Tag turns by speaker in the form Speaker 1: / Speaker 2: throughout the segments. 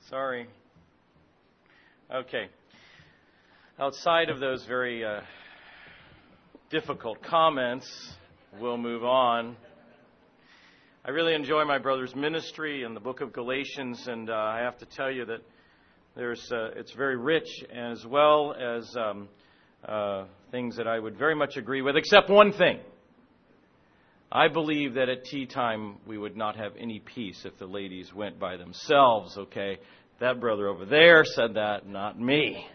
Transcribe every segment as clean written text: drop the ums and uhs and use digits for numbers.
Speaker 1: Sorry. Okay. Outside of those very difficult comments, we'll move on. I really enjoy my brother's ministry in the book of Galatians, and I have to tell you that it's very rich, as well as things that I would very much agree with, except one thing. I believe that at tea time we would not have any peace if the ladies went by themselves, okay? That brother over there said that, not me.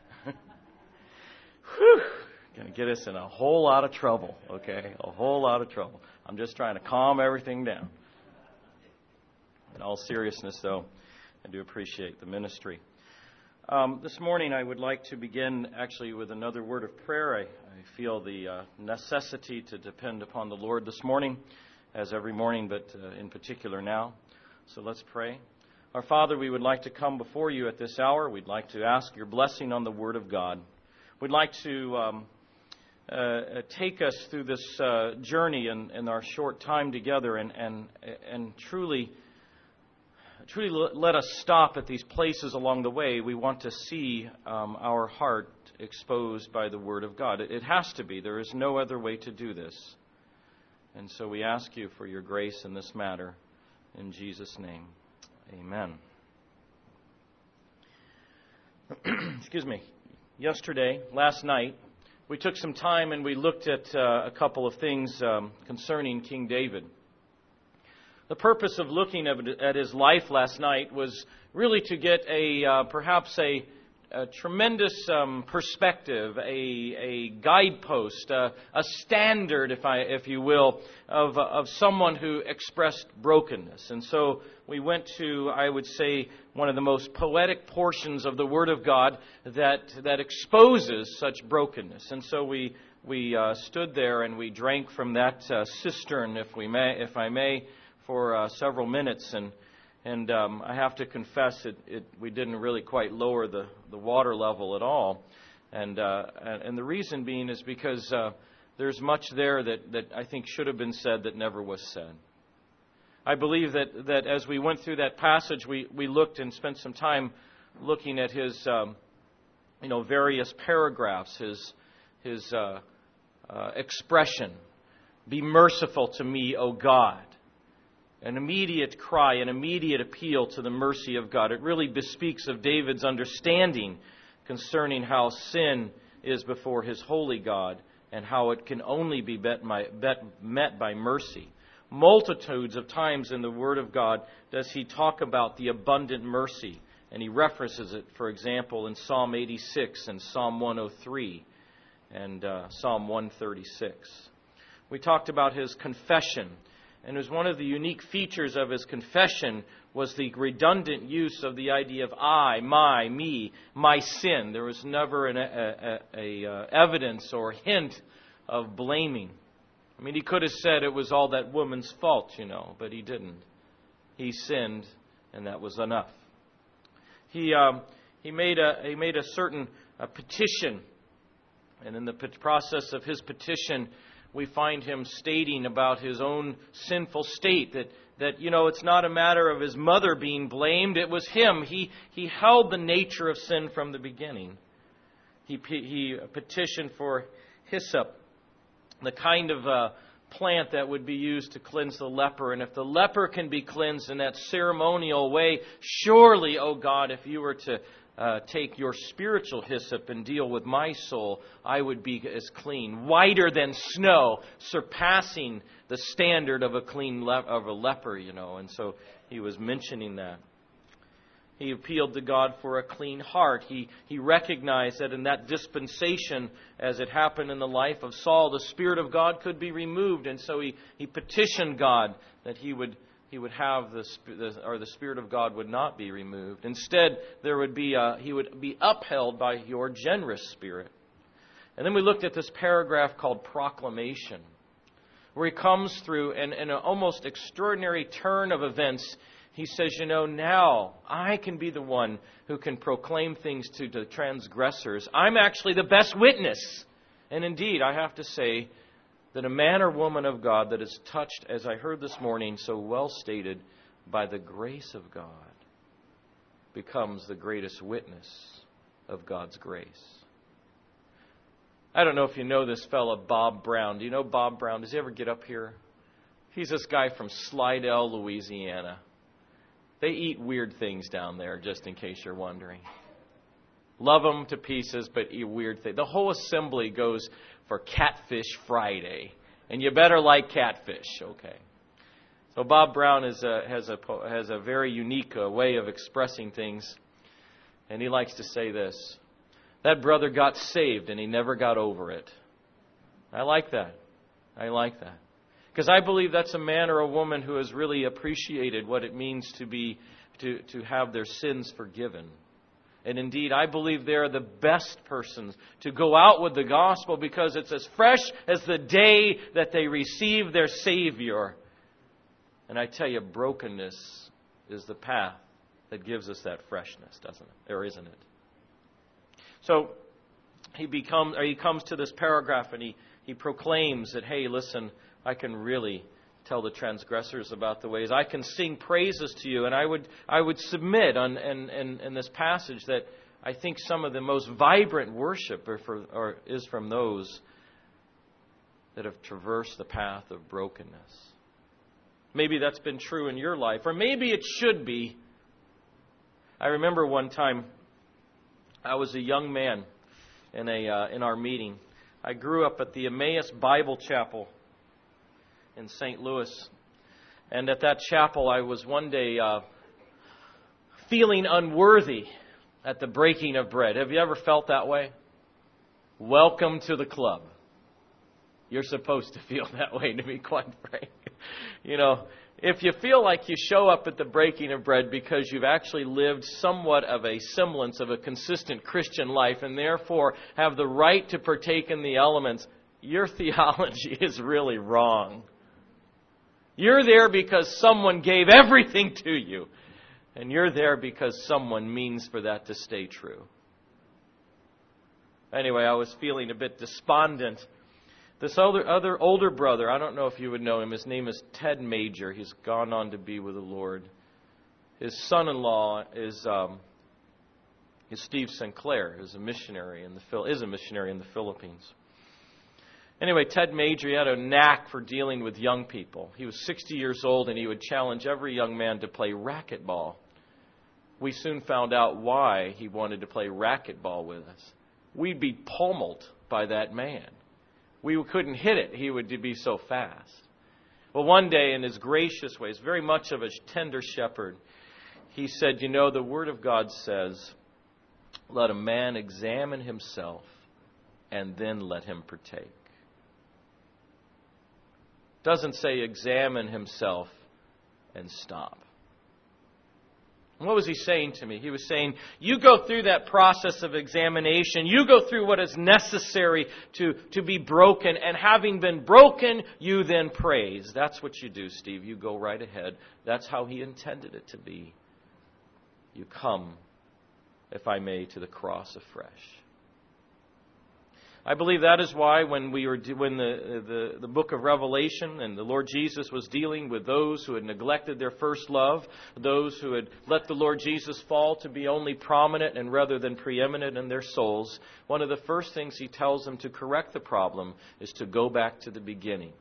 Speaker 1: Whew. Going to get us in a whole lot of trouble, okay? A whole lot of trouble. I'm just trying to calm everything down. In all seriousness, though, I do appreciate the ministry. This morning I would like to begin actually with another word of prayer. I feel the necessity to depend upon the Lord this morning, as every morning, but in particular now. So let's pray. Our Father, we would like to come before you at this hour. We'd like to ask your blessing on the Word of God. We'd like to take us through this journey in our short time together and truly let us stop at these places along the way. We want to see our heart exposed by the Word of God. It has to be. There is no other way to do this. And so we ask you for your grace in this matter. In Jesus' name, amen. Excuse me. Last night, we took some time and we looked at a couple of things concerning King David. The purpose of looking at his life last night was really to get perhaps a tremendous perspective, a guidepost, a standard, if you will, of someone who expressed brokenness. And so we went to, I would say, one of the most poetic portions of the Word of God that exposes such brokenness. And so we stood there and we drank from that cistern, if I may, for several minutes, and I have to confess we didn't really quite lower the water level at all, and the reason being is because there's much there that I think should have been said that never was said. I believe that as we went through that passage, we looked and spent some time looking at his various paragraphs, his expression, "Be merciful to me, O God." An immediate cry, an immediate appeal to the mercy of God. It really bespeaks of David's understanding concerning how sin is before his holy God and how it can only be met by mercy. Multitudes of times in the Word of God does he talk about the abundant mercy, and he references it, for example, in Psalm 86 and Psalm 103 and Psalm 136. We talked about his confession. And as one of the unique features of his confession was the redundant use of the idea of I, my, me, my sin. There was never an evidence or hint of blaming. I mean, he could have said it was all that woman's fault, but he didn't. He sinned, and that was enough. He made a certain petition, and in the process of his petition, we find him stating about his own sinful state, that it's not a matter of his mother being blamed, it was him. He held the nature of sin from the beginning. He petitioned for hyssop, the kind of plant that would be used to cleanse the leper. And if the leper can be cleansed in that ceremonial way, surely, O God, if you were to take your spiritual hyssop and deal with my soul, I would be as clean, whiter than snow, surpassing the standard of a leper, And so he was mentioning that. He appealed to God for a clean heart. He recognized that in that dispensation, as it happened in the life of Saul, the Spirit of God could be removed, and so he petitioned God that he would have the Spirit of God would not be removed. Instead, he would be upheld by your generous Spirit. And then we looked at this paragraph called proclamation, where he comes through and in an almost extraordinary turn of events, he says, now I can be the one who can proclaim things to the transgressors. I'm actually the best witness. And indeed, I have to say that a man or woman of God that is touched, as I heard this morning so well stated, by the grace of God. becomes the greatest witness of God's grace. I don't know if you know this fellow, Bob Brown. Do you know Bob Brown? Does he ever get up here? He's this guy from Slidell, Louisiana. They eat weird things down there, just in case you're wondering. Love them to pieces, but eat weird things. The whole assembly goes for Catfish Friday. And you better like catfish, okay? So Bob Brown has a very unique way of expressing things. And he likes to say this: that brother got saved and he never got over it. I like that. I like that. Because I believe that's a man or a woman who has really appreciated what it means to have their sins forgiven. And indeed, I believe they're the best persons to go out with the gospel because it's as fresh as the day that they receive their Savior. And I tell you, brokenness is the path that gives us that freshness, doesn't it? Or isn't it? So he comes to this paragraph and he proclaims that, hey, listen, I can really tell the transgressors about the ways. I can sing praises to you. And I would submit in this passage that I think some of the most vibrant worship is from those that have traversed the path of brokenness. Maybe that's been true in your life, or maybe it should be. I remember one time I was a young man in our meeting. I grew up at the Emmaus Bible Chapel in St. Louis. And at that chapel, I was one day feeling unworthy at the breaking of bread. Have you ever felt that way? Welcome to the club. You're supposed to feel that way, to be quite frank. You know, if you feel like you show up at the breaking of bread because you've actually lived somewhat of a semblance of a consistent Christian life and therefore have the right to partake in the elements, your theology is really wrong. You're there because someone gave everything to you. And you're there because someone means for that to stay true. Anyway, I was feeling a bit despondent. This other older brother, I don't know if you would know him. His name is Ted Major. He's gone on to be with the Lord. His son-in-law is Steve Sinclair, who's a missionary in the Philippines. Anyway, Ted Major, he had a knack for dealing with young people. He was 60 years old, and he would challenge every young man to play racquetball. We soon found out why he wanted to play racquetball with us. We'd be pummeled by that man. We couldn't hit it. He would be so fast. Well, one day, in his gracious ways, very much of a tender shepherd, he said, you know, the Word of God says, let a man examine himself and then let him partake. Doesn't say examine himself and stop. And what was he saying to me? He was saying, you go through that process of examination. You go through what is necessary to be broken. And having been broken, you then praise. That's what you do, Steve. You go right ahead. That's how he intended it to be. You come, if I may, to the cross afresh. I believe that is why when the book of Revelation and the Lord Jesus was dealing with those who had neglected their first love, those who had let the Lord Jesus fall to be only prominent and rather than preeminent in their souls, one of the first things he tells them to correct the problem is to go back to the beginning.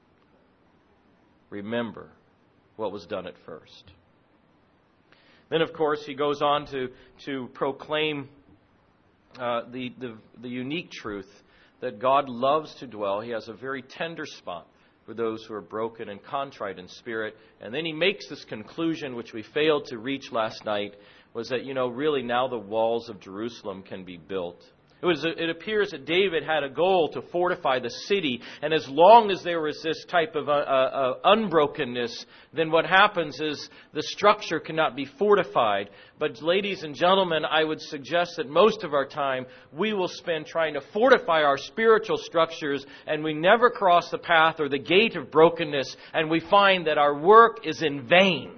Speaker 1: Remember what was done at first. Then, of course, he goes on to proclaim the unique truth that God loves to dwell. He has a very tender spot for those who are broken and contrite in spirit. And then he makes this conclusion, which we failed to reach last night, was that, really now the walls of Jerusalem can be built. It appears that David had a goal to fortify the city, and as long as there was this type of unbrokenness, then what happens is the structure cannot be fortified. But ladies and gentlemen, I would suggest that most of our time we will spend trying to fortify our spiritual structures, and we never cross the path or the gate of brokenness, and we find that our work is in vain.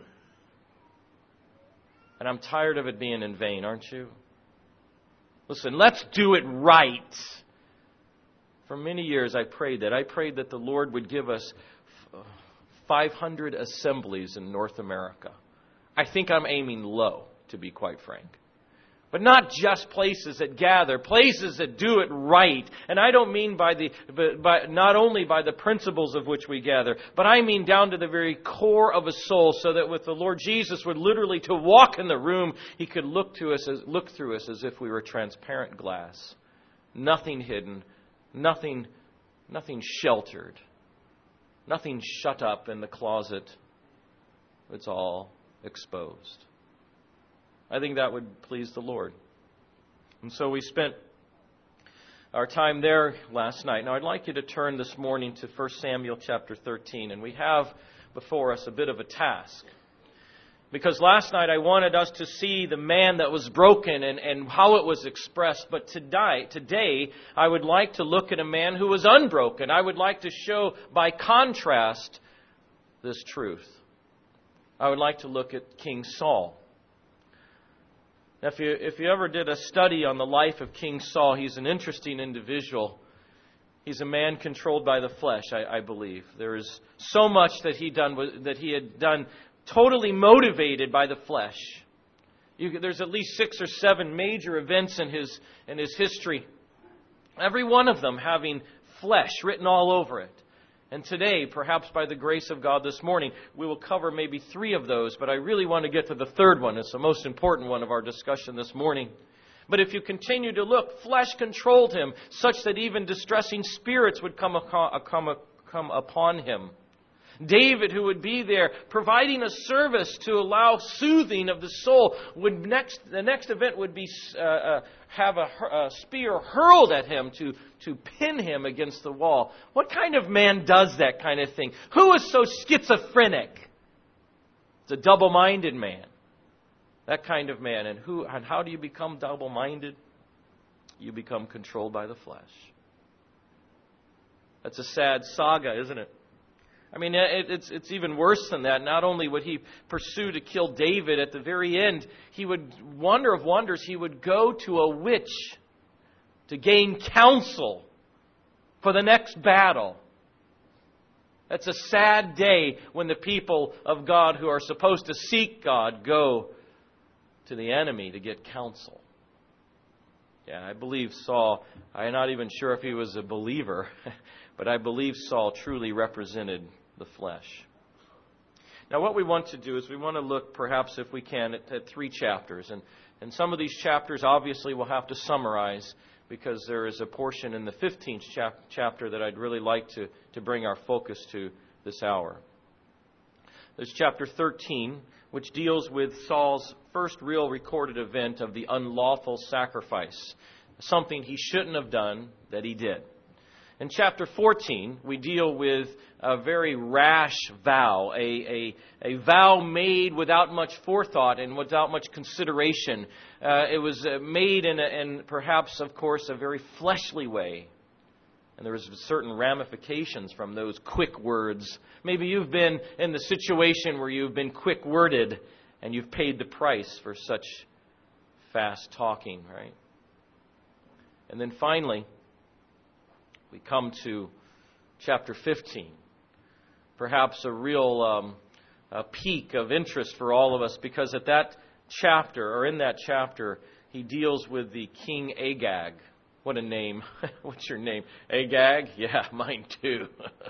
Speaker 1: And I'm tired of it being in vain, aren't you? Listen, let's do it right. For many years I prayed that. I prayed that the Lord would give us 500 assemblies in North America. I think I'm aiming low, to be quite frank. But not just places that gather, places that do it right. And I don't mean not only by the principles of which we gather, but I mean down to the very core of a soul, so that with the Lord Jesus would literally to walk in the room, He could look through us as if we were transparent glass. Nothing hidden, nothing sheltered, nothing shut up in the closet. It's all exposed. I think that would please the Lord. And so we spent our time there last night. Now I'd like you to turn this morning to 1 Samuel chapter 13. And we have before us a bit of a task. Because last night I wanted us to see the man that was broken and how it was expressed. But today I would like to look at a man who was unbroken. I would like to show by contrast this truth. I would like to look at King Saul. Now, if you ever did a study on the life of King Saul, he's an interesting individual. He's a man controlled by the flesh, I believe. There is so much that he had done totally motivated by the flesh. There's at least 6 or 7 major events in his history. Every one of them having flesh written all over it. And today, perhaps by the grace of God this morning, we will cover maybe 3 of those, but I really want to get to the third one. It's the most important one of our discussion this morning. But if you continue to look, flesh controlled him, such that even distressing spirits would come upon him. David, who would be there providing a service to allow soothing of the soul, the next event would be have a spear hurled at him to pin him against the wall. What kind of man does that kind of thing? Who is so schizophrenic? It's a double-minded man. That kind of man. And how do you become double-minded? You become controlled by the flesh. That's a sad saga, isn't it? I mean, it's even worse than that. Not only would he pursue to kill David, at the very end, he would, wonder of wonders, he would go to a witch to gain counsel for the next battle. That's a sad day when the people of God who are supposed to seek God go to the enemy to get counsel. Yeah, I believe Saul, I'm not even sure if he was a believer, but I believe Saul truly represented the flesh. Now what we want to do is we want to look, perhaps if we can, at 3 chapters. And some of these chapters obviously we'll have to summarize, because there is a portion in the 15th chapter that I'd really like to bring our focus to this hour. There's chapter 13, which deals with Saul's first real recorded event of the unlawful sacrifice, something he shouldn't have done that he did. In chapter 14, we deal with a very rash vow, a vow made without much forethought and without much consideration. It was made in perhaps, of course, a very fleshly way. And there was certain ramifications from those quick words. Maybe you've been in the situation where you've been quick-worded and you've paid the price for such fast talking, right? And then finally, we come to chapter 15. Perhaps a real peak of interest for all of us, because at that chapter, or in that chapter, he deals with the King Agag. What a name. What's your name? Agag? Yeah, mine too.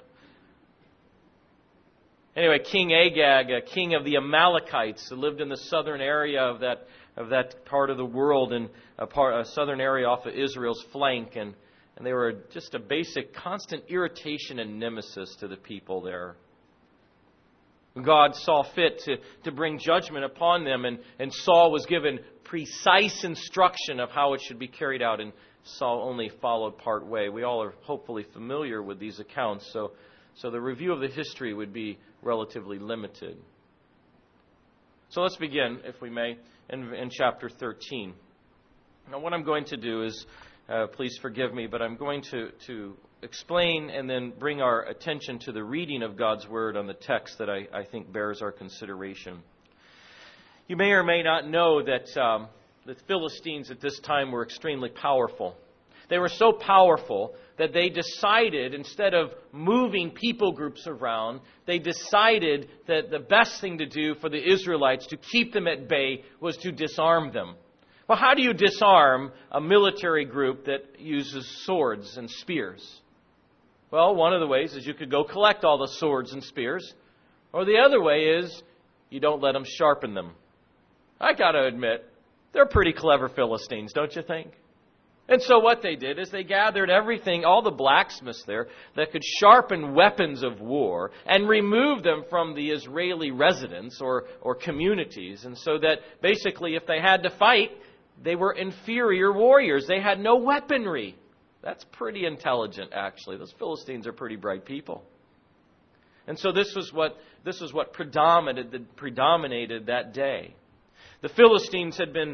Speaker 1: Anyway, King Agag, a king of the Amalekites, who lived in the southern area of that part of the world, and a southern area off of Israel's flank, and they were just a basic, constant irritation and nemesis to the people there. God saw fit to bring judgment upon them, and Saul was given precise instruction of how it should be carried out, and Saul only followed part way. We all are hopefully familiar with these accounts, so the review of the history would be relatively limited. So let's begin, if we may, in chapter 13. Now what I'm going to do is, please forgive me, but I'm going to explain and then bring our attention to the reading of God's Word on the text that I think bears our consideration. You may or may not know that the Philistines at this time were extremely powerful. They were so powerful that they decided, instead of moving people groups around, they decided that the best thing to do for the Israelites to keep them at bay was to disarm them. Well, how do you disarm a military group that uses swords and spears? Well, one of the ways is you could go collect all the swords and spears. Or the other way is you don't let them sharpen them. I got to admit, they're pretty clever Philistines, don't you think? And so what they did is they gathered everything, all the blacksmiths there, that could sharpen weapons of war and remove them from the Israeli residents or communities. And so that basically if they had to fight, they were inferior warriors. They had no weaponry. That's pretty intelligent, actually. Those Philistines are pretty bright people. And so this was what predominated that day. The Philistines had been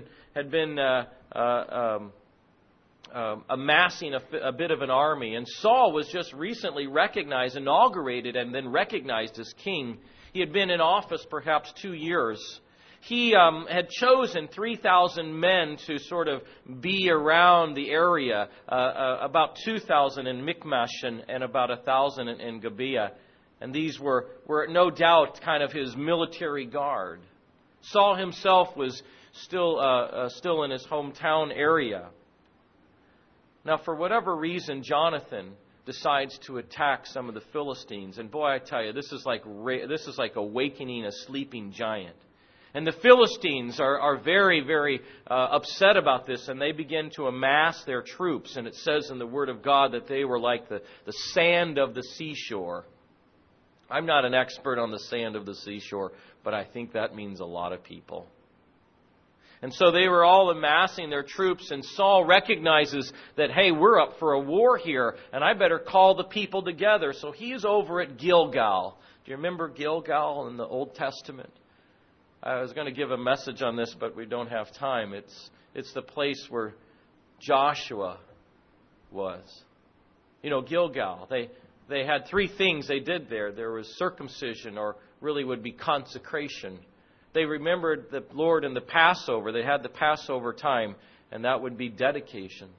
Speaker 1: amassing a bit of an army, and Saul was just recently inaugurated, and then recognized as king. He had been in office perhaps 2 years. He had chosen 3,000 men to sort of be around the area, about 2,000 in Michmash and about 1,000 in Gibeah. And these were no doubt kind of his military guard. Saul himself was still in his hometown area. Now, for whatever reason, Jonathan decides to attack some of the Philistines. And boy, I tell you, this is like awakening a sleeping giant. And the Philistines are very, very upset about this, and they begin to amass their troops. And it says in the Word of God that they were like the sand of the seashore. I'm not an expert on the sand of the seashore, but I think that means a lot of people. And so they were all amassing their troops, and Saul recognizes that, hey, we're up for a war here, and I better call the people together. So he's over at Gilgal. Do you remember Gilgal in the Old Testament? I was going to give a message on this, but we don't have time. It's the place where Joshua was. You know, Gilgal. They had 3 things they did there. There was circumcision, or really would be consecration. They remembered the Lord in the Passover. They had the Passover time, and that would be dedication.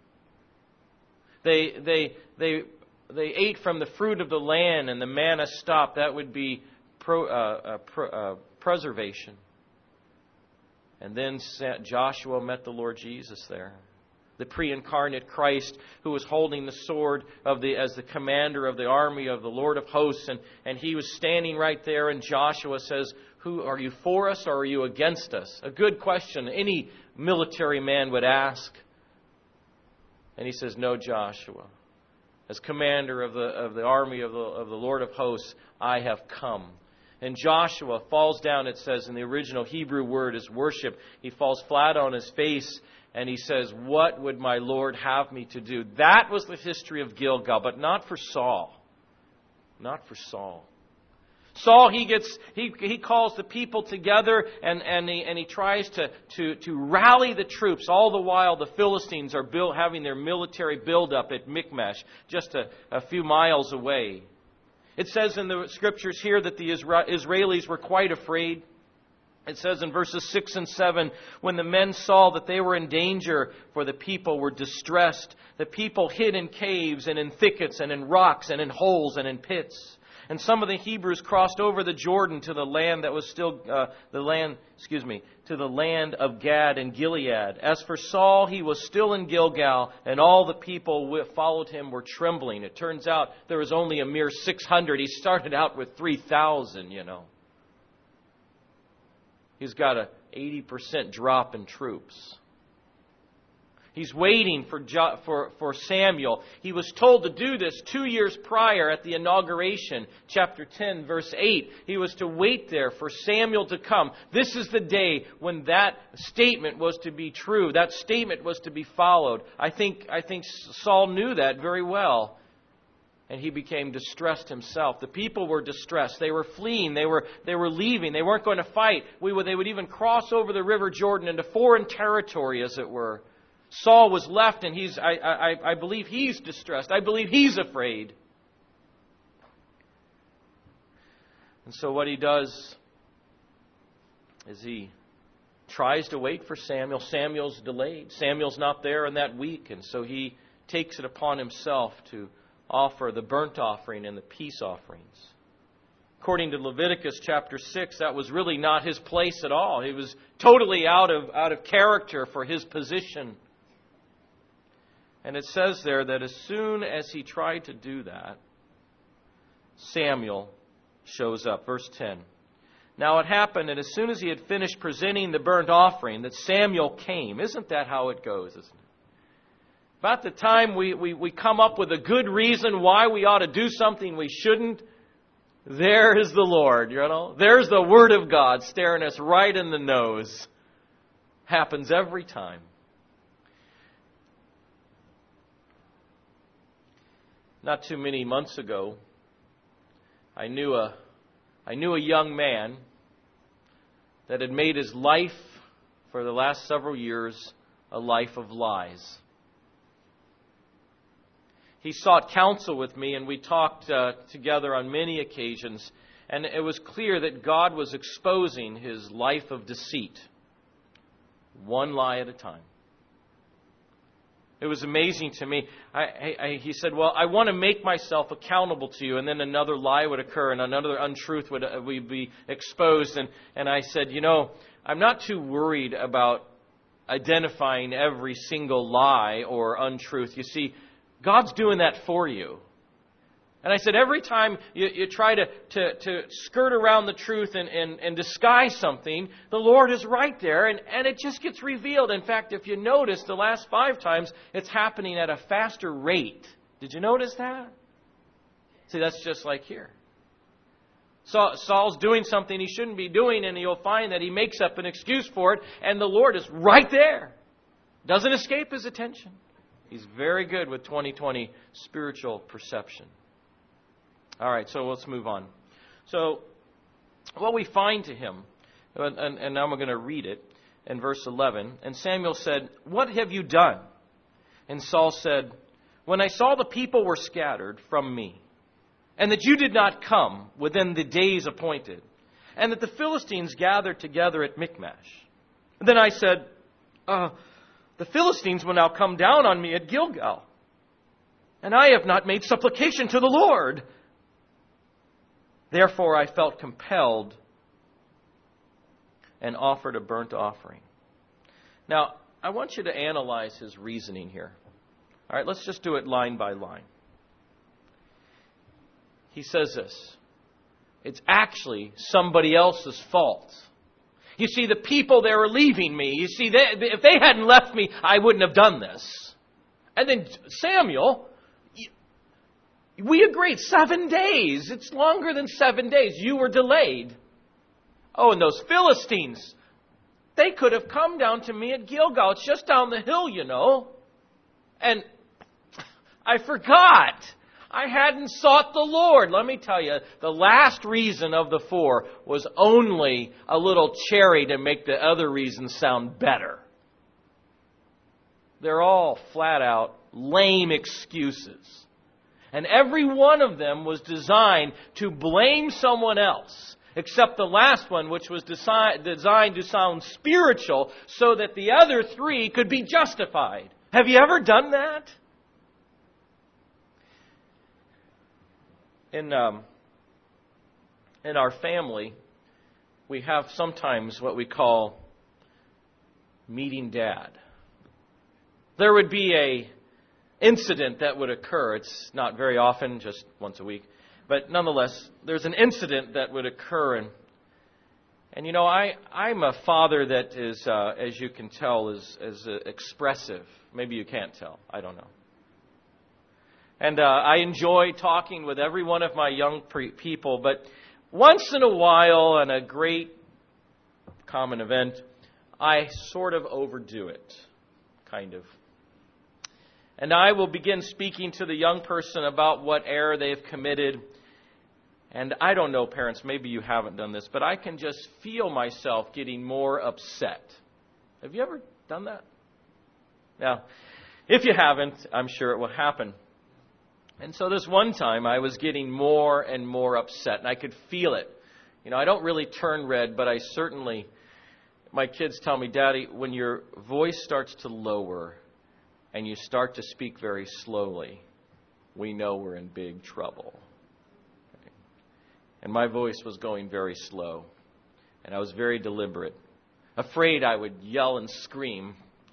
Speaker 1: They ate from the fruit of the land, and the manna stopped. That would be preservation. And then Joshua met the Lord Jesus there, the pre-incarnate Christ who was holding the sword as the commander of the army of the Lord of hosts, and he was standing right there, and Joshua says, "Who are you, for us or are you against us?" A good question any military man would ask. And he says, "No, Joshua. As commander of the army of the Lord of hosts, I have come." And Joshua falls down, it says in the original Hebrew word is worship. He falls flat on his face and he says, "What would my Lord have me to do?" That was the history of Gilgal, but not for Saul. Not for Saul. Saul, he calls the people together and he tries to rally the troops. All the while the Philistines are having their military buildup at Michmash, just a few miles away. It says in the scriptures here that the Israelis were quite afraid. It says in verses 6 and 7, when the men saw that they were in danger, for the people were distressed, the people hid in caves and in thickets and in rocks and in holes and in pits. And some of the Hebrews crossed over the Jordan to the land that was still to the land of Gad and Gilead. As for Saul, he was still in Gilgal, and all the people who followed him were trembling. It turns out there was only a mere 600. He started out with 3,000, you know. He's got an 80% drop in troops. He's waiting for Samuel. He was told to do this 2 years prior at the inauguration, chapter 10, verse 8. He was to wait there for Samuel to come. This is the day when that statement was to be true. That statement was to be followed. I think Saul knew that very well. And he became distressed himself. The people were distressed. They were fleeing. They were leaving. They weren't going to fight. They would even cross over the river Jordan into foreign territory, as it were. Saul was left, and I believe he's distressed. I believe he's afraid. And so what he does is he tries to wait for Samuel. Samuel's delayed. Samuel's not there in that week, and so he takes it upon himself to offer the burnt offering and the peace offerings. According to Leviticus chapter 6, that was really not his place at all. He was totally out of character for his position. And it says there that as soon as he tried to do that, Samuel shows up. Verse 10. Now it happened, and as soon as he had finished presenting the burnt offering, that Samuel came. Isn't that how it goes, isn't it? About the time we come up with a good reason why we ought to do something we shouldn't, there is the Lord, you know. There's the Word of God staring us right in the nose. Happens every time. Not too many months ago, I knew a young man that had made his life for the last several years a life of lies. He sought counsel with me, and we talked together on many occasions, and it was clear that God was exposing his life of deceit, one lie at a time. It was amazing to me. He said, well, I want to make myself accountable to you. And then another lie would occur and another untruth would be exposed. And I said, you know, I'm not too worried about identifying every single lie or untruth. You see, God's doing that for you. And I said, every time you try to skirt around the truth and disguise something, the Lord is right there, and it just gets revealed. In fact, if you notice, the last 5 times, it's happening at a faster rate. Did you notice that? See, that's just like here. Saul's doing something he shouldn't be doing, and you'll find that he makes up an excuse for it, and the Lord is right there. Doesn't escape his attention. He's very good with 20/20 spiritual perception. All right, so let's move on. So, what we find to him, and now I'm going to read it in verse 11. And Samuel said, "What have you done?" And Saul said, "When I saw the people were scattered from me, and that you did not come within the days appointed, and that the Philistines gathered together at Michmash, then I said, the Philistines will now come down on me at Gilgal, and I have not made supplication to the Lord. Therefore I felt compelled and offered a burnt offering." Now, I want you to analyze his reasoning here. All right, let's just do it line by line. He says this: it's actually somebody else's fault. You see, the people, they were leaving me. You see, if they hadn't left me, I wouldn't have done this. And then Samuel, we agreed 7 days. It's longer than 7 days. You were delayed. Oh, and those Philistines, they could have come down to me at Gilgal. It's just down the hill, you know. And I forgot. I hadn't sought the Lord. Let me tell you, the last reason of the 4 was only a little cherry to make the other reasons sound better. They're all flat out lame excuses. And every one of them was designed to blame someone else, except the last one, which was designed to sound spiritual so that the other 3 could be justified. Have you ever done that? In our family, we have sometimes what we call meeting Dad. There would be a incident that would occur. It's not very often, just once a week. But nonetheless, there's an incident that would occur. And you know, I'm a father that is, as you can tell, is expressive. Maybe you can't tell. I don't know. And I enjoy talking with every one of my young people. But once in a while, on a great common event, I sort of overdo it. Kind of. And I will begin speaking to the young person about what error they have committed. And I don't know, parents, maybe you haven't done this, but I can just feel myself getting more upset. Have you ever done that? Now, if you haven't, I'm sure it will happen. And so this one time, I was getting more and more upset, and I could feel it. You know, I don't really turn red, but I certainly, my kids tell me, "Daddy, when your voice starts to lower, and you start to speak very slowly, we know we're in big trouble. Okay. And my voice was going very slow, and I was very deliberate, afraid I would yell and scream,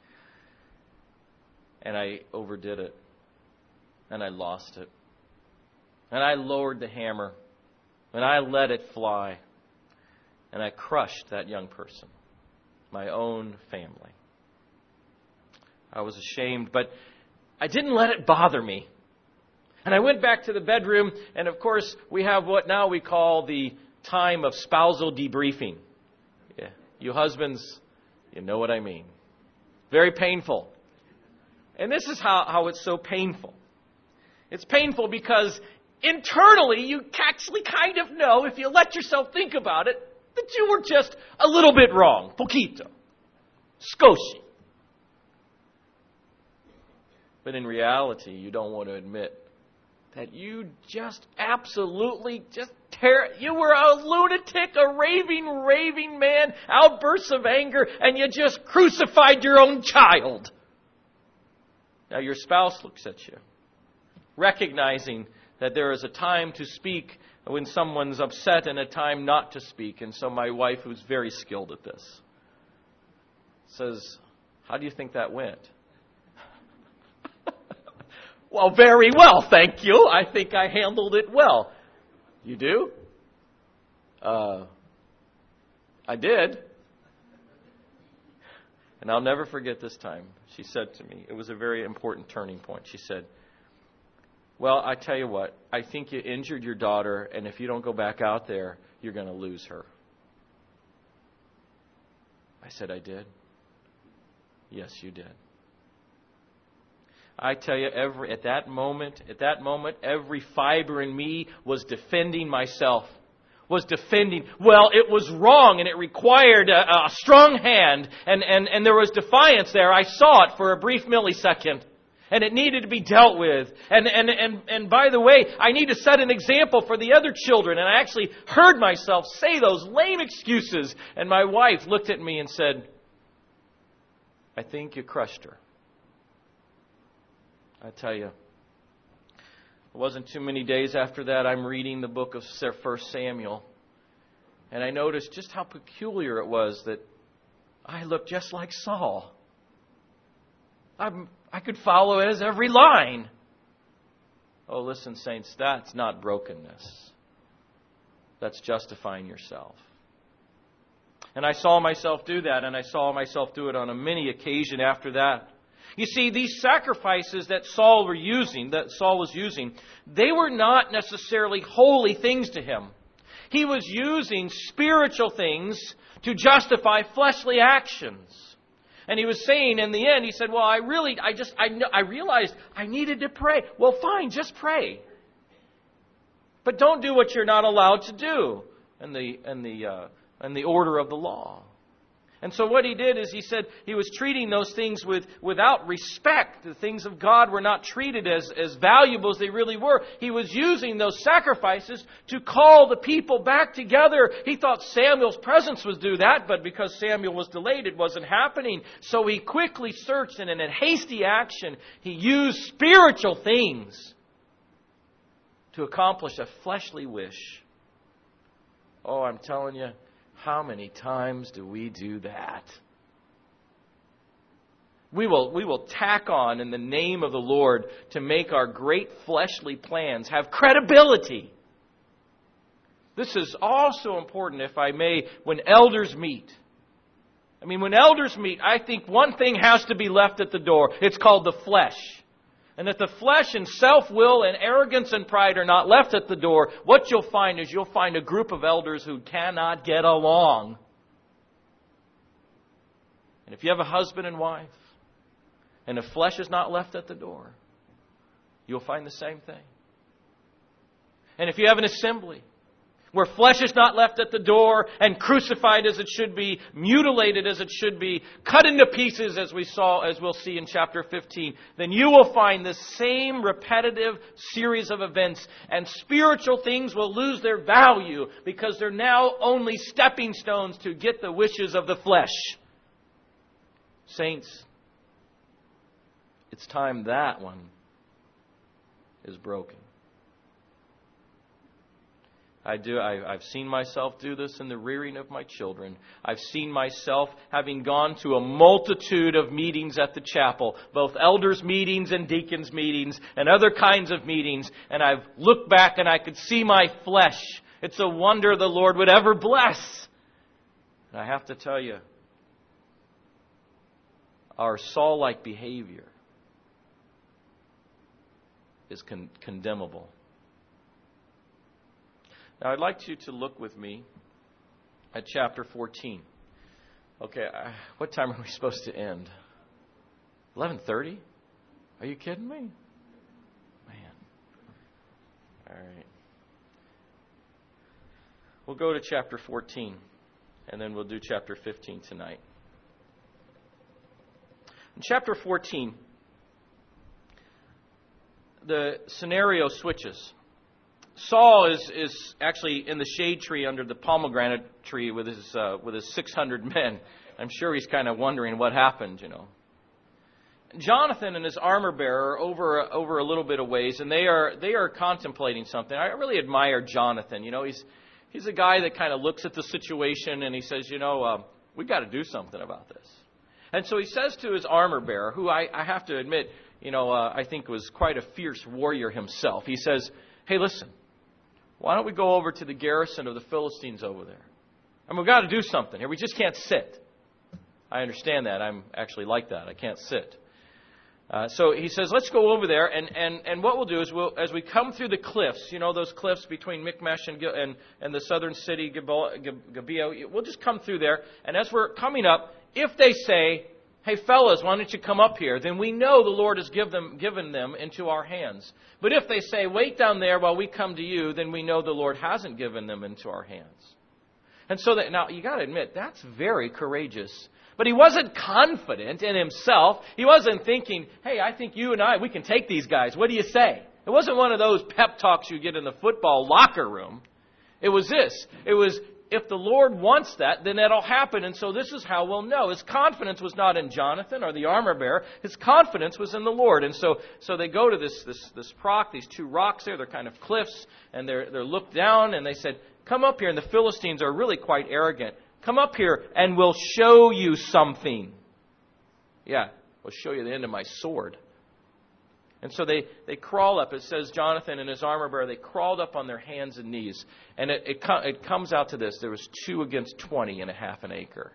Speaker 1: and I overdid it, and I lost it. And I lowered the hammer, and I let it fly, and I crushed that young person, my own family. I was ashamed, but I didn't let it bother me. And I went back to the bedroom, and of course, we have what now we call the time of spousal debriefing. Yeah. You husbands, you know what I mean. Very painful. And this is how it's so painful. It's painful because internally, you actually kind of know, if you let yourself think about it, that you were just a little bit wrong. Poquito. Skoshi. But in reality, you don't want to admit that you just absolutely you were a lunatic, a raving man, outbursts of anger, and you just crucified your own child. Now your spouse looks at you, recognizing that there is a time to speak when someone's upset and a time not to speak. And so my wife, who's very skilled at this, says, "How do you think that went?" "Well, very well, thank you. I think I handled it well." "You do?" I did. And I'll never forget this time. She said to me, it was a very important turning point. She said, "Well, I tell you what, I think you injured your daughter, and if you don't go back out there, you're going to lose her." I said, "I did?" "Yes, you did." I tell you, at that moment, every fiber in me was defending myself. Well, it was wrong, and it required a strong hand, and there was defiance there. I saw it for a brief millisecond. And it needed to be dealt with. And by the way, I need to set an example for the other children. And I actually heard myself say those lame excuses. And my wife looked at me and said, "I think you crushed her." I tell you, it wasn't too many days after that, I'm reading the book of 1 Samuel. And I noticed just how peculiar it was that I looked just like Saul. I could follow his every line. Oh, listen, saints, that's not brokenness. That's justifying yourself. And I saw myself do that, and I saw myself do it on a many occasion after that. You see, these sacrifices that Saul was using, they were not necessarily holy things to him. He was using spiritual things to justify fleshly actions. And he was saying in the end, he said, "Well, I realized I needed to pray." Well, fine, just pray. But don't do what you're not allowed to do in the order of the law. And so what he did is he said he was treating those things without respect. The things of God were not treated as valuable as they really were. He was using those sacrifices to call the people back together. He thought Samuel's presence would do that, but because Samuel was delayed, it wasn't happening. So he quickly searched, and in a hasty action, he used spiritual things to accomplish a fleshly wish. Oh, I'm telling you, how many times do we do that? We will tack on in the name of the Lord to make our great fleshly plans have credibility. This is also important, if I may, when elders meet. When elders meet, I think one thing has to be left at the door. It's called the flesh. And if the flesh and self-will and arrogance and pride are not left at the door, what you'll find is you'll find a group of elders who cannot get along. And if you have a husband and wife, and the flesh is not left at the door, you'll find the same thing. And if you have an assembly where flesh is not left at the door and crucified as it should be, mutilated as it should be, cut into pieces as we'll see in chapter 15, then you will find the same repetitive series of events, and spiritual things will lose their value because they're now only stepping stones to get the wishes of the flesh. Saints, It's time that one is broken. I've seen myself do this in the rearing of my children. I've seen myself having gone to a multitude of meetings at the chapel, both elders' meetings and deacons' meetings and other kinds of meetings, and I've looked back and I could see my flesh. It's a wonder the Lord would ever bless. And I have to tell you, our Saul-like behavior is condemnable. Now, I'd like you to look with me at chapter 14. Okay, what time are we supposed to end? 11:30? Are you kidding me? Man. All right. We'll go to chapter 14, and then we'll do chapter 15 tonight. In chapter 14, the scenario switches. Saul is actually in the shade tree under the pomegranate tree with his 600 men. I'm sure he's kind of wondering what happened, you know. Jonathan and his armor bearer over a little bit of ways, and they are contemplating something. I really admire Jonathan. You know, he's a guy that kind of looks at the situation and he says, you know, we've got to do something about this. And so he says to his armor bearer, who I have to admit, you know, I think was quite a fierce warrior himself. He says, hey, listen. Why don't we go over to the garrison of the Philistines over there? And we've got to do something here. We just can't sit. I understand that. I'm actually like that. I can't sit. So he says, let's go over there. And what we'll do is, as we come through the cliffs, you know, those cliffs between Michmash and the southern city, Gibeah, we'll just come through there. And as we're coming up, if they say, hey, fellas, why don't you come up here? Then we know the Lord has given them into our hands. But if they say, wait down there while we come to you, then we know the Lord hasn't given them into our hands. And so now you got to admit, that's very courageous. But he wasn't confident in himself. He wasn't thinking, hey, I think you and we can take these guys. What do you say? It wasn't one of those pep talks you get in the football locker room. It was this. It was, if the Lord wants that, then that'll happen. And so this is how we'll know. His confidence was not in Jonathan or the armor bearer. His confidence was in the Lord. And so they go to this rock, these two rocks there. They're kind of cliffs, and they're looked down, and they said, come up here. And the Philistines are really quite arrogant. Come up here, and we'll show you something. Yeah, we'll show you the end of my sword. And so they crawl up. It says Jonathan and his armor bearer, they crawled up on their hands and knees. And it comes out to this. There was 2 against 20 in a half an acre.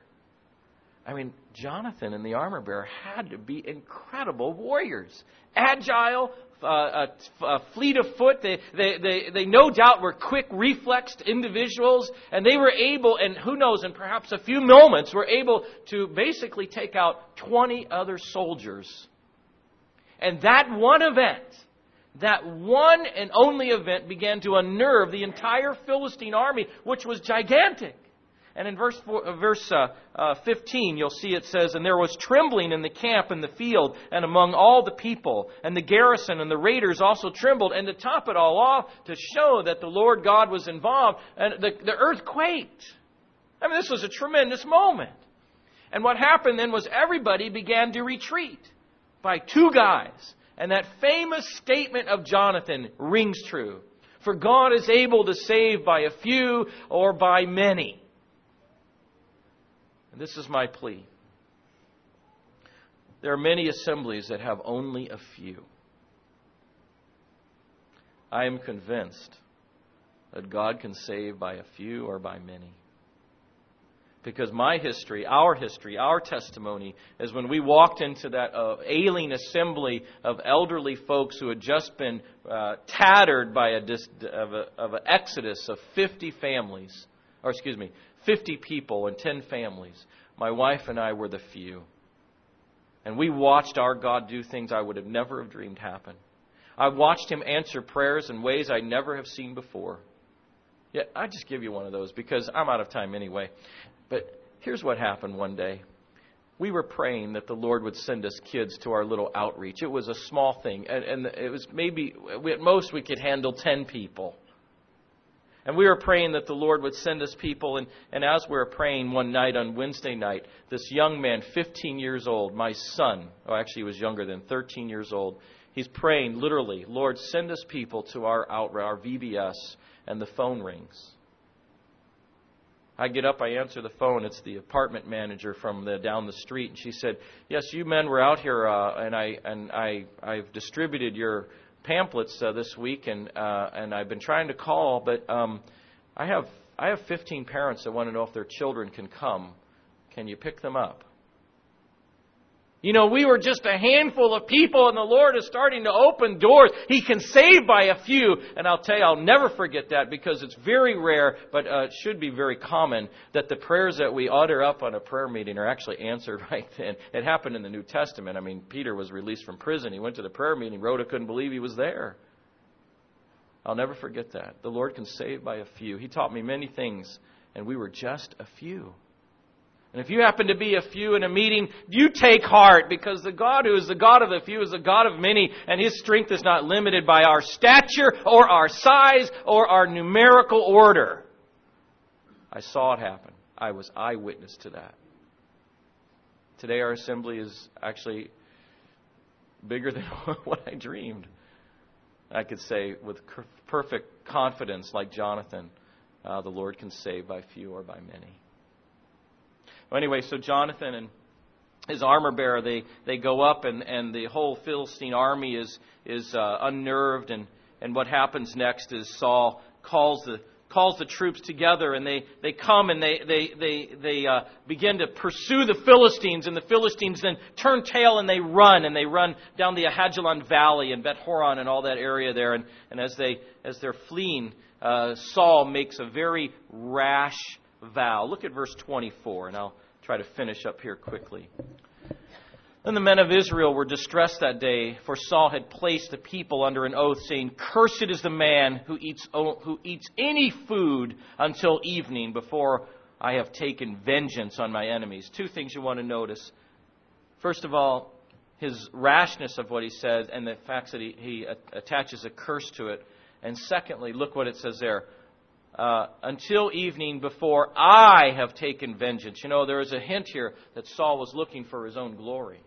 Speaker 1: I mean, Jonathan and the armor bearer had to be incredible warriors. Agile, fleet of foot. They no doubt were quick reflexed individuals. And they were able, and who knows, in perhaps a few moments, were able to basically take out 20 other soldiers. And that one event, that one and only event, began to unnerve the entire Philistine army, which was gigantic. And in verse 15, you'll see it says, and there was trembling in the camp in the field and among all the people. And the garrison and the raiders also trembled. And to top it all off, to show that the Lord God was involved, and the earth quaked. I mean, this was a tremendous moment. And what happened then was everybody began to retreat by 2 guys. And that famous statement of Jonathan rings true. For God is able to save by a few or by many. And this is my plea. There are many assemblies that have only a few. I am convinced that God can save by a few or by many. Because my history, our testimony is when we walked into that ailing assembly of elderly folks who had just been tattered by an exodus of 50 families, 50 people and 10 families. My wife and I were the few. And we watched our God do things I would have never have dreamed happen. I watched Him answer prayers in ways I never have seen before. Yeah, I just give you one of those because I'm out of time anyway. But here's what happened one day. We were praying that the Lord would send us kids to our little outreach. It was a small thing. And it was maybe, at most, we could handle 10 people. And we were praying that the Lord would send us people. And as we were praying one night on Wednesday night, this young man, 15 years old, my son, actually he was younger than 13 years old, he's praying literally, Lord, send us people to our VBS, and the phone rings. I get up, I answer the phone. It's the apartment manager from down the street, and she said, "Yes, you men were out here, and I've distributed your pamphlets this week, and I've been trying to call, but I have 15 parents that want to know if their children can come. Can you pick them up?" You know, we were just a handful of people, and the Lord is starting to open doors. He can save by a few. And I'll tell you, I'll never forget that, because it's very rare, but it should be very common, that the prayers that we utter up on a prayer meeting are actually answered right then. It happened in the New Testament. I mean, Peter was released from prison. He went to the prayer meeting. Rhoda couldn't believe he was there. I'll never forget that. The Lord can save by a few. He taught me many things, and we were just a few. And if you happen to be a few in a meeting, you take heart, because the God who is the God of the few is the God of many, and His strength is not limited by our stature or our size or our numerical order. I saw it happen. I was eyewitness to that. Today our assembly is actually bigger than what I dreamed. I could say with perfect confidence, like Jonathan, the Lord can save by few or by many. Well, anyway, so Jonathan and his armor bearer, they go up, and the whole Philistine army is unnerved. And what happens next is Saul calls the troops together, and they come and they begin to pursue the Philistines, and the Philistines then turn tail and they run down the Ajalon Valley and Bet-horon and all that area there. And as they're fleeing, Saul makes a very rash vow. Look at verse 24, and I'll try to finish up here quickly. Then the men of Israel were distressed that day, for Saul had placed the people under an oath, saying, "Cursed is the man who eats any food until evening, before I have taken vengeance on my enemies." Two things you want to notice. First of all, his rashness of what he said, and the fact that he attaches a curse to it. And secondly, look what it says there. Until evening, before I have taken vengeance. You know, there is a hint here that Saul was looking for his own glory.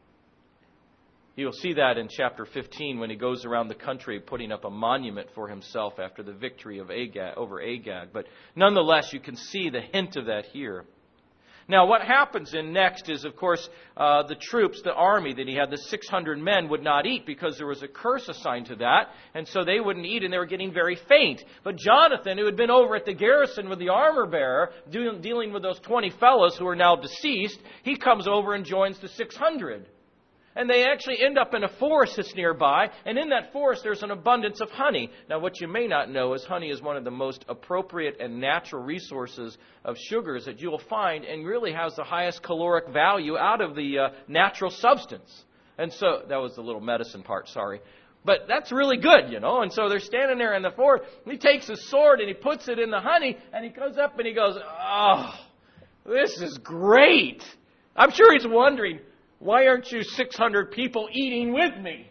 Speaker 1: You'll see that in chapter 15 when he goes around the country putting up a monument for himself after the victory of over Agag. But nonetheless, you can see the hint of that here. Now, what happens next is, of course, the troops, the army that he had, the 600 men, would not eat because there was a curse assigned to that. And so they wouldn't eat, and they were getting very faint. But Jonathan, who had been over at the garrison with the armor bearer, dealing with those 20 fellows who are now deceased, he comes over and joins the 600. And they actually end up in a forest that's nearby. And in that forest, there's an abundance of honey. Now, what you may not know is honey is one of the most appropriate and natural resources of sugars that you'll find, and really has the highest caloric value out of the natural substance. And so, that was the little medicine part, sorry. But that's really good, you know. And so they're standing there in the forest. He takes his sword and he puts it in the honey. And he goes up and he goes, "Oh, this is great." I'm sure he's wondering, why aren't you 600 people eating with me?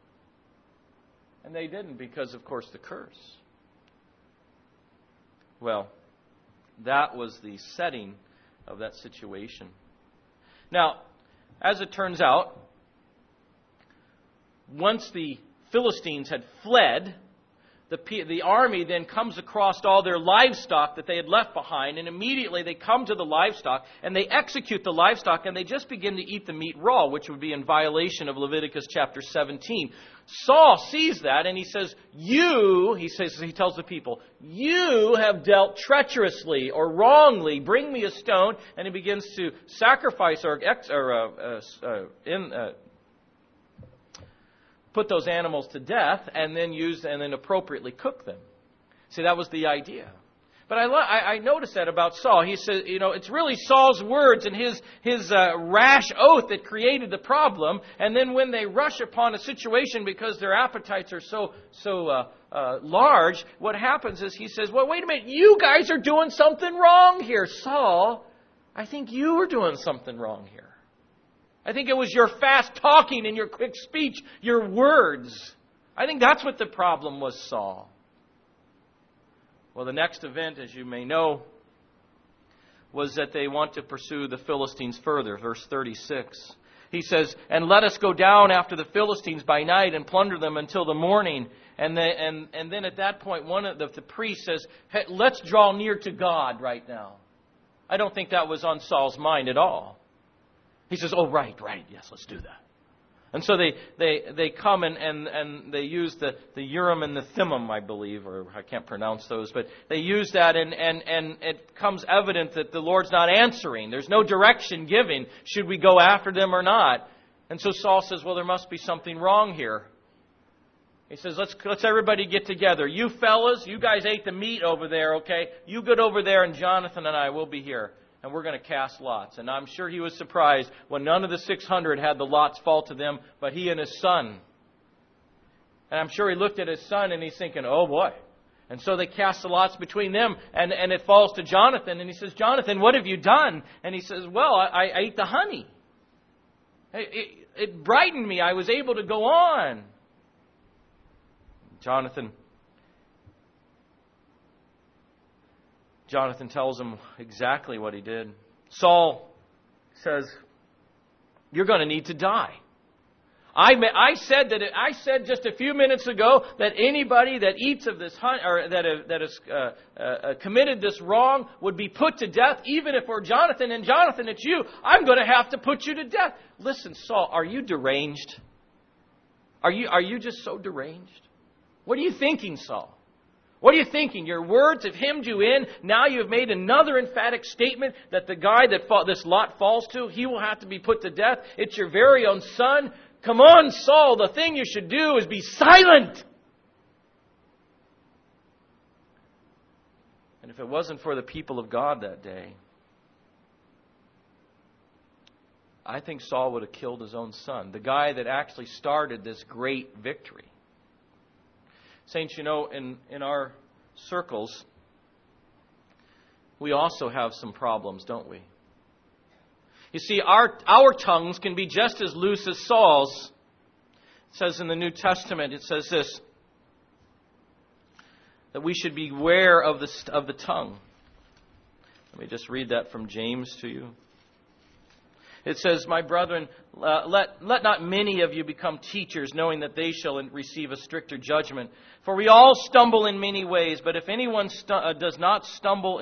Speaker 1: And they didn't because, of course, the curse. Well, that was the setting of that situation. Now, as it turns out, once the Philistines had fled, the army then comes across all their livestock that they had left behind, and immediately they come to the livestock and they execute the livestock, and they just begin to eat the meat raw, which would be in violation of Leviticus chapter 17. Saul sees that and he says, he tells the people, "You have dealt treacherously or wrongly. Bring me a stone." And he begins to sacrifice put those animals to death, and then appropriately cook them. See, that was the idea. But I noticed that about Saul. He says, it's really Saul's words and his rash oath that created the problem. And then when they rush upon a situation because their appetites are so large, what happens is he says, "Well, wait a minute, you guys are doing something wrong here. Saul, I think you were doing something wrong here. I think it was your fast talking and your quick speech, your words. I think that's what the problem was, Saul." Well, the next event, as you may know, was that they want to pursue the Philistines further. Verse 36. He says, "And let us go down after the Philistines by night and plunder them until the morning." And then at that point, one of the priest says, "Hey, let's draw near to God right now." I don't think that was on Saul's mind at all. He says, "Oh, right, yes, let's do that." And so they come and they use the Urim and the Thummim, I believe, or I can't pronounce those, but they use that and it becomes evident that the Lord's not answering. There's no direction given. Should we go after them or not? And so Saul says, well, there must be something wrong here. He says, let's everybody get together. You fellas, you guys ate the meat over there, okay? You get over there and Jonathan and I will be here. And we're going to cast lots. And I'm sure he was surprised when none of the 600 had the lots fall to them, but he and his son. And I'm sure he looked at his son and he's thinking, oh boy. And so they cast the lots between them and it falls to Jonathan. And he says, Jonathan, what have you done? And he says, well, I ate the honey. It brightened me. I was able to go on. Jonathan tells him exactly what he did. Saul says, you're going to need to die. I said just a few minutes ago that anybody that eats of this or that has committed this wrong would be put to death, even if we're Jonathan. And Jonathan, it's you. I'm going to have to put you to death. Listen, Saul, are you deranged? Are you just so deranged? What are you thinking, Saul? What are you thinking? Your words have hemmed you in. Now you have made another emphatic statement that the guy that this lot falls to, he will have to be put to death. It's your very own son. Come on, Saul. The thing you should do is be silent. And if it wasn't for the people of God that day, I think Saul would have killed his own son, the guy that actually started this great victory. Saints, you know, in our circles, we also have some problems, don't we? You see, our tongues can be just as loose as Saul's. It says in the New Testament, it says this, that we should beware of the tongue. Let me just read that from James to you. It says, my brethren, let not many of you become teachers, knowing that they shall receive a stricter judgment. For we all stumble in many ways, but if anyone does not stumble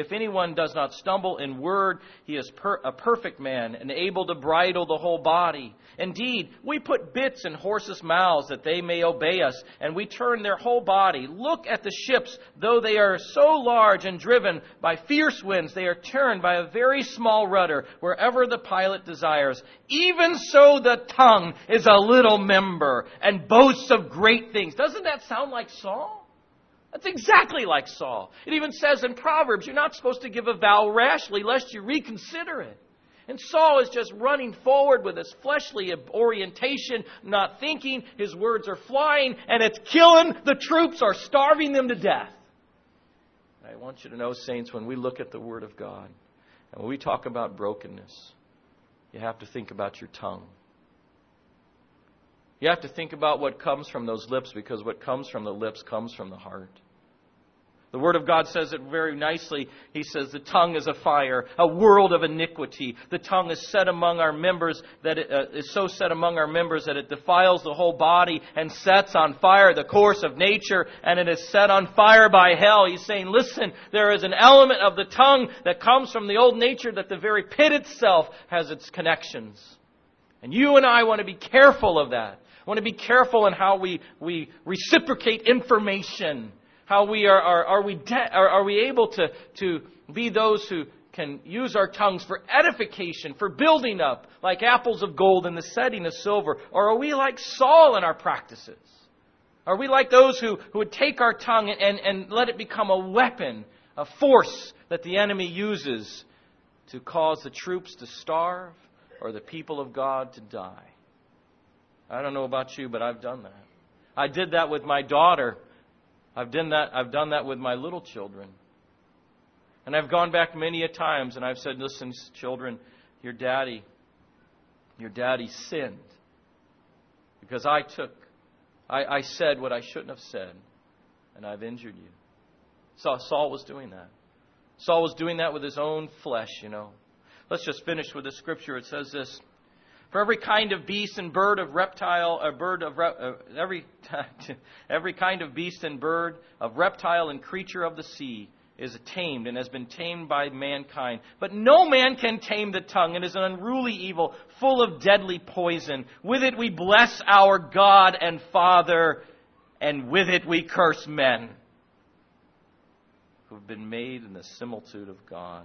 Speaker 1: in word, he is a perfect man and able to bridle the whole body. Indeed, we put bits in horses' mouths that they may obey us, and we turn their whole body. Look at the ships, though they are so large and driven by fierce winds, they are turned by a very small rudder wherever the pilot desires. Even so the tongue is a little member and boasts of great things. Doesn't that sound like Saul? That's exactly like Saul. It even says in Proverbs, you're not supposed to give a vow rashly lest you reconsider it. And Saul is just running forward with his fleshly orientation, not thinking. His words are flying, and it's killing the troops or starving them to death. I want you to know, saints, when we look at the Word of God, and when we talk about brokenness, you have to think about your tongue. You have to think about what comes from those lips, because what comes from the lips comes from the heart. The Word of God says it very nicely. He says the tongue is a fire, a world of iniquity. The tongue is set among our members that it is so set among our members that it defiles the whole body and sets on fire the course of nature, and it is set on fire by hell. He's saying, listen, there is an element of the tongue that comes from the old nature that the very pit itself has its connections. And you and I want to be careful of that. I want to be careful in how we reciprocate information. How are we able to be those who can use our tongues for edification, for building up, like apples of gold in the setting of silver? Or are we like Saul in our practices? Are we like those who would take our tongue and let it become a weapon, a force that the enemy uses to cause the troops to starve or the people of God to die? I don't know about you, but I've done that. I did that with my daughter. I've done that with my little children. And I've gone back many a times and I've said, listen, children, your daddy sinned. Because I said what I shouldn't have said, and I've injured you. Saul was doing that. Saul was doing that with his own flesh, Let's just finish with the scripture. It says this: for every kind of beast and bird of reptile, every kind of beast and bird of reptile and creature of the sea is tamed and has been tamed by mankind. But no man can tame the tongue. It is an unruly evil, full of deadly poison. With it we bless our God and Father, and with it we curse men who have been made in the similitude of God.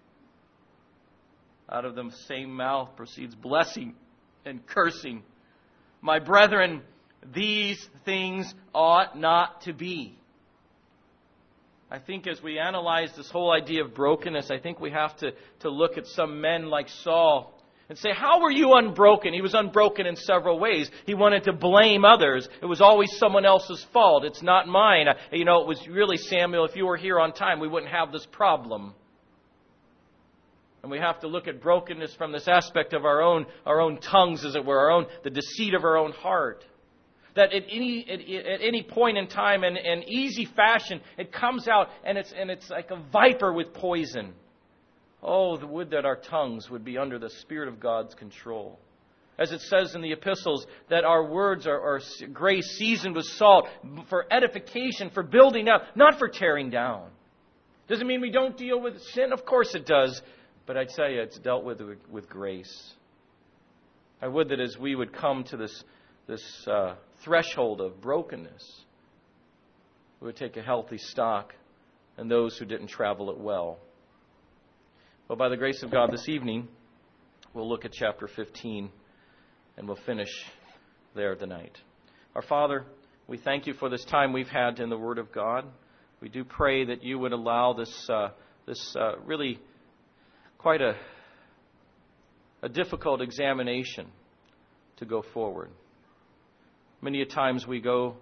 Speaker 1: Out of the same mouth proceeds blessing and cursing. My brethren, these things ought not to be. I think as we analyze this whole idea of brokenness, I think we have to look at some men like Saul and say, how were you unbroken? He was unbroken in several ways. He wanted to blame others. It was always someone else's fault. It's not mine. It was really, Samuel, if you were here on time, we wouldn't have this problem. And we have to look at brokenness from this aspect of our own tongues, as it were, the deceit of our own heart. That at any point in time, in easy fashion, it comes out and it's like a viper with poison. Oh, the would that our tongues would be under the Spirit of God's control. As it says in the epistles, that our words are grace seasoned with salt, for edification, for building up, not for tearing down. Doesn't mean we don't deal with sin. Of course it does. But I tell you, it's dealt with grace. I would that as we would come to this threshold of brokenness, we would take a healthy stock in those who didn't travel it well. Well, by the grace of God, this evening, we'll look at chapter 15, and we'll finish there tonight. Our Father, we thank you for this time we've had in the Word of God. We do pray that you would allow this really quite a difficult examination to go forward. Many a times we go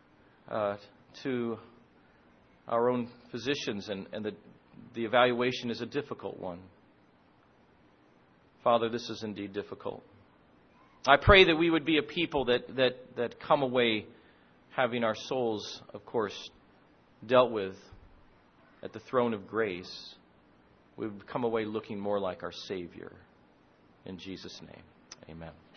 Speaker 1: to our own physicians, and the evaluation is a difficult one. Father, this is indeed difficult. I pray that we would be a people that come away having our souls, of course, dealt with at the throne of grace. We would come away looking more like our Savior. In Jesus' name, amen.